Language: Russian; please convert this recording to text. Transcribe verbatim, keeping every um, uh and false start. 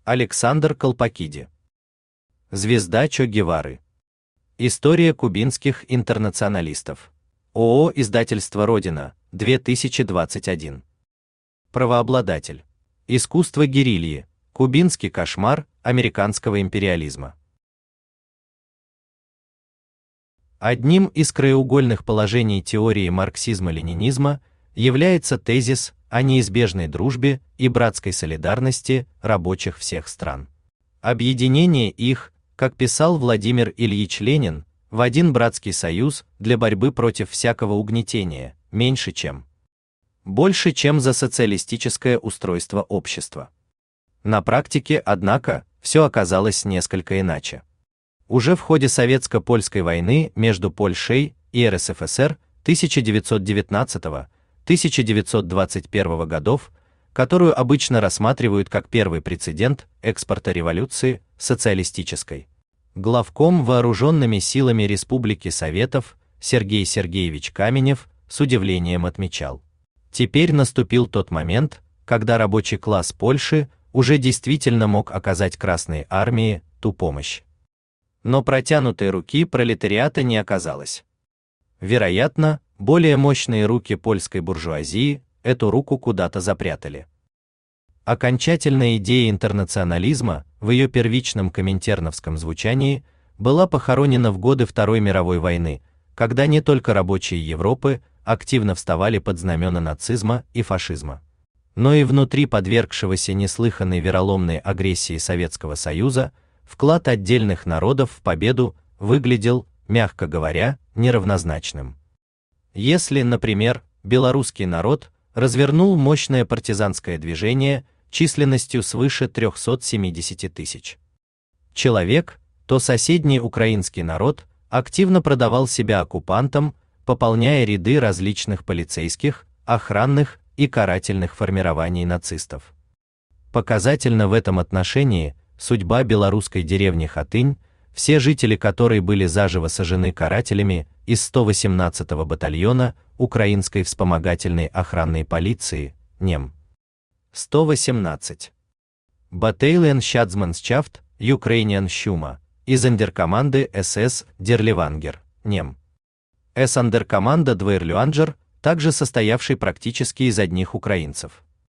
Александр Колпакиди. Звезда Че Гевары. История кубинских интернационалистов. ООО «Издательство Родина», две тысячи двадцать один. Правообладатель. Искусство герильи. Кубинский кошмар американского империализма. Одним из краеугольных положений теории марксизма-ленинизма является тезис о неизбежной дружбе и братской солидарности рабочих всех стран. Объединение их, как писал Владимир Ильич Ленин, в один братский союз для борьбы против всякого угнетения, меньше чем, больше чем за социалистическое устройство общества. На практике, однако, все оказалось несколько иначе. Уже в ходе советско-польской войны между Польшей и эр эс эф эс эр тысяча девятьсот девятнадцатого — тысяча девятьсот двадцать первого годов, которую обычно рассматривают как первый прецедент экспорта революции социалистической, главком вооруженными силами Республики Советов Сергей Сергеевич Каменев с удивлением отмечал: теперь наступил тот момент, когда рабочий класс Польши уже действительно мог оказать Красной армии ту помощь. Но протянутой руки пролетариата не оказалось. Вероятно, более мощные руки польской буржуазии эту руку куда-то запрятали. Окончательная идея интернационализма в ее первичном коминтерновском звучании была похоронена в годы Второй мировой войны, когда не только рабочие Европы активно вставали под знамена нацизма и фашизма, но и внутри подвергшегося неслыханной вероломной агрессии Советского Союза вклад отдельных народов в победу выглядел, мягко говоря, неравнозначным. Если, например, белорусский народ развернул мощное партизанское движение численностью свыше трёхсот семидесяти тысяч человек, то соседний украинский народ активно продавал себя оккупантам, пополняя ряды различных полицейских, охранных и карательных формирований нацистов. Показательна в этом отношении судьба белорусской деревни Хатынь, все жители которой были заживо сожжены карателями из сто восемнадцатого батальона Украинской вспомогательной охранной полиции, нем. сто восемнадцать. Battalion Schatzmannschaft, Ukrainian Shuma, из андеркоманды эс эс Дерлевангер, нем. С андеркоманда Двейрлюанджер, также состоявший практически из одних украинцев.